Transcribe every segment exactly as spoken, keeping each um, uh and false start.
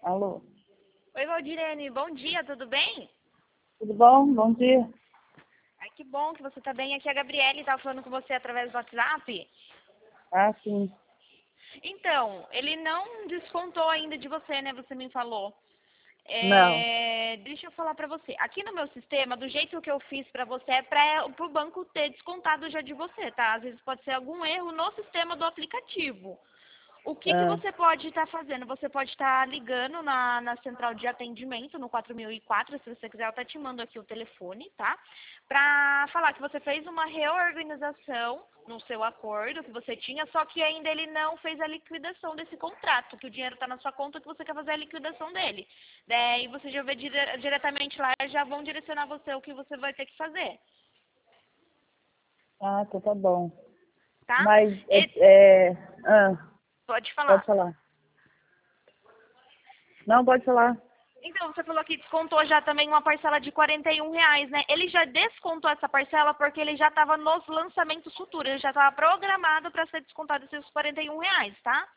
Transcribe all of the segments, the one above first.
Alô? Oi, Valdirene, bom dia, tudo bem? Tudo bom? Bom dia. Ai, que bom que você tá bem. Aqui é a Gabriele, estava falando com você através do WhatsApp. Ah, sim. Então, ele não descontou ainda de você, né? Você me falou. Não. É, deixa eu falar pra você. Aqui no meu sistema, do jeito que eu fiz pra você, é para o banco ter descontado já de você, tá? Às vezes pode ser algum erro no sistema do aplicativo. O que que Ah, você pode estar fazendo? Você pode estar ligando na, na central de atendimento, no quatro mil e quatro, se você quiser, eu até te mando aqui o telefone, tá? Pra falar que você fez uma reorganização no seu acordo que você tinha, só que ainda ele não fez a liquidação desse contrato, que o dinheiro está na sua conta, que você quer fazer a liquidação dele. Daí você já vê dire diretamente lá, já vão direcionar você o que você vai ter que fazer, ah, então tá bom. tá? Mas, E, é, é, ah, pode pode falar. falar. Não, pode falar. Então, você falou que descontou já também uma parcela de quarenta e um reais, né? Ele já descontou essa parcela porque ele já estava nos lançamentos futuros, ele já estava programado para ser descontado esses quarenta e um reais, tá?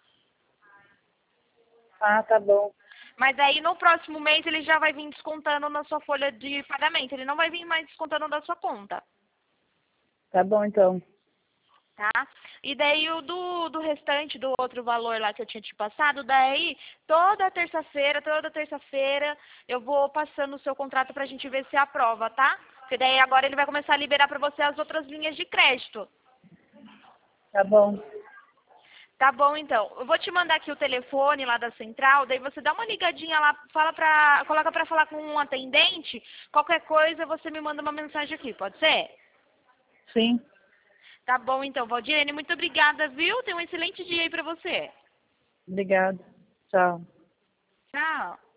Ah, tá bom. Mas aí no próximo mês ele já vai vir descontando na sua folha de pagamento, ele não vai vir mais descontando da sua conta, Tá bom, então. tá? E daí o do, do restante, do outro valor lá que eu tinha te passado, daí toda terça-feira, toda terça-feira eu vou passando o seu contrato pra gente ver se aprova, tá? Porque daí agora ele vai começar a liberar pra você as outras linhas de crédito. Tá bom. Tá bom, então. Eu vou te mandar aqui o telefone lá da central, daí você dá uma ligadinha lá, fala pra, coloca pra falar com um atendente, qualquer coisa você me manda uma mensagem aqui, pode ser? Sim. Tá bom, então. Valdirene, muito obrigada, viu? Tenha um excelente dia aí pra você. Obrigado. Tchau. Tchau.